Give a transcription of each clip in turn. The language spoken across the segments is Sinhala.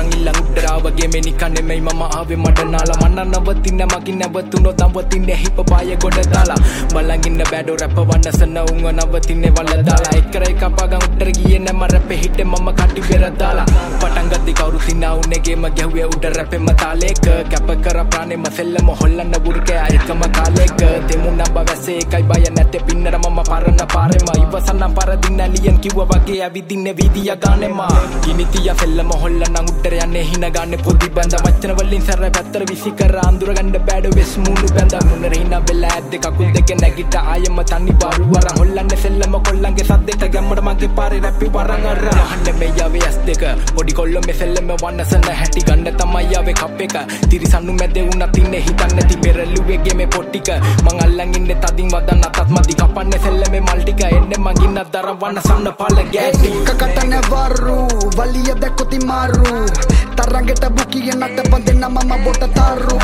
නං ඉල්ලන් උඩරා වගේ මේ නිකන් නෙමෙයි මම ආවේ මඩ නාලා මන්න නවතින්න මගින් නැවතුනොත් නවතින්නේ හිප පාය ගොඩ දාලා බලන් ඉන්න බෑඩෝ රැප් වන්නසන උන්ව නවතින්නේ වල දාලා එක්කර එක පාගන් උඩර ගියේ නැම රැපේ හිට මම කටි පෙර දාලා පටන් ගද්දි කවුරු තිනා උන්නේගේම ගැහුවේ උඩ රැපෙම තාලේක කැප කර ප්‍රාණෙම සෙල්ලම හොල්ලන්න බුරුකෑ එකම කාලේක දෙමුණ බවැසේ එකයි බය නැත්තේ පින්නර මම පරණ පාරෙම ඉවසන්න පරදින්න ලියන් කිව්වා වගේ ඇවිදින්නේ වීදිය ගානෙම ගිනිතිය සෙල්ලම හොල්ලන්න උඩර යන්නේ හින ගන්න පොඩි බඳ වචන වලින් සර පැත්තර විසි කර අඳුර ගන්න බෑඩ වෙස් මූණු බඳ මුනර හින වෙලා ඇද්ද කකුල් දෙක නැගිට ආයෙම තනි බාරු වර හොල්ලන්නේ සෙල්ලම කොල්ලන්ගේ සද්දෙට ගැම්මඩ මගේ පාරේ රැපි වරන් අර අහන්න මේ යාවේ ඇස් දෙක පොඩි කොල්ලෝ මේ සෙල්ලම වන්නසන හැටි ගන්න තමයි යාවේ කප් එක තිරිසන්නු මැද උනත් ඉන්නේ හිතන්න නැති පෙරළුවේගේ මේ පොට්ටික මං අල්ලන් ඉන්නේ තදින් වදන්න අතත් මදි කපන්නේ සෙල්ලමේ මල් ටික එන්නේ මගින් අතර වන්නසන්න පළ ගැටි කකටන වරු වලිය දැක්කොති මාරු තරංගෙට බුකිය නට පන්දෙන්න මම බොට තාරු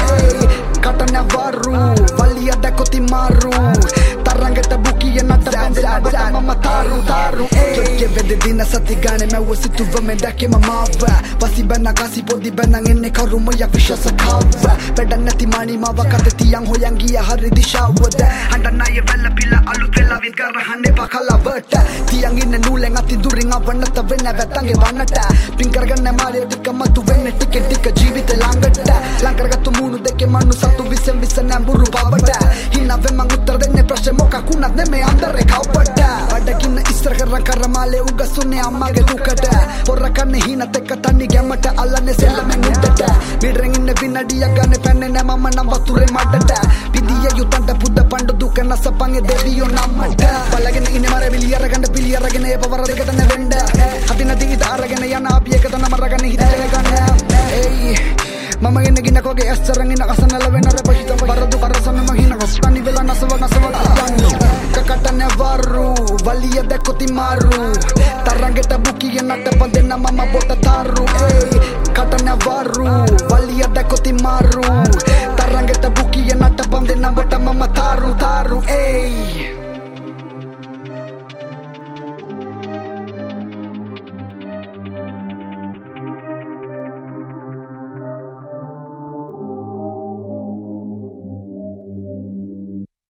කටන වරු වලිය දැක්කොති මාරු තරංගෙට බුකිය නට පන්දෙන්න මම තාරු ජොක්කේ වෙද දින සති ගානේ මැව සිතුව මෙ දැකේ මමාව වසි බැන කසි පොඩි බැනන් එන්නේ කරුම යක් විශ්වාස කාව වැඩ නැති මානි මාව කත තියන් හොයන් ගිය හරි දිශාවද හඬ ණය වෙල පිළ අලුත් වෙලා විත් කරහන්නේ පකලවට තියන් ඉන්න නූලෙන් අති දුරින් අවන්නත වෙන්න වැත්තන්ගේ වන්නට පින් කරගන්න මාරේ ටිකම තු වෙන්න ටික ජීවිත ළඟට ලං කරගත්තු මූණු දෙකේ මන්නු සතු විස නැඹුරු බවට හිනාවෙන් මං උත්තර දෙන්නේ ප්‍රශ්න මොකකුණත් නෙමේ අන්දරේ කවපට අඩකින්න ඉස්සර කරමාලේ උගසුන්නේ අම්මගේ දුකට පොර කන්නේ හිනත් එක්ක තනි ගැමට අල්ලන්නේ සෙල්ලමෙන් උඩට විඩරෙන් ඉන්න විනඩිය ගන්න පැන්නේ නැ මම නම් වතුරේ මඩට පිදිය යුතන්ට පුද්ද පණ්ඩු දුක නසපන්ගේ දෙවියෝ නම්මට බලගෙන ඉන්නේ මර විලිය අරගන්න පිළිය අරගෙන ඒ පවර දෙකට නැවෙන්න අපි නැති ඉත අරගෙන යන අපි එක තන මරගෙන හිතේ ගන්න ඒයි මම ඉන්නේ ගින්න කෝගේ ඇස්තරන් ඉන්න කසනල වෙන රප හිත බරදු කරසම මම හින කස්තනි වෙලා නසව කකටන වරු වලිය දැක්කොති මාරු තරංගෙට බුකිය නට පන්දෙන්න මම බොට තාරු කටන වරු වලිය දැක්කොති මාරු තරංගෙට බුකිය නට පන්දෙන්න බොට මම තාරු ඒයි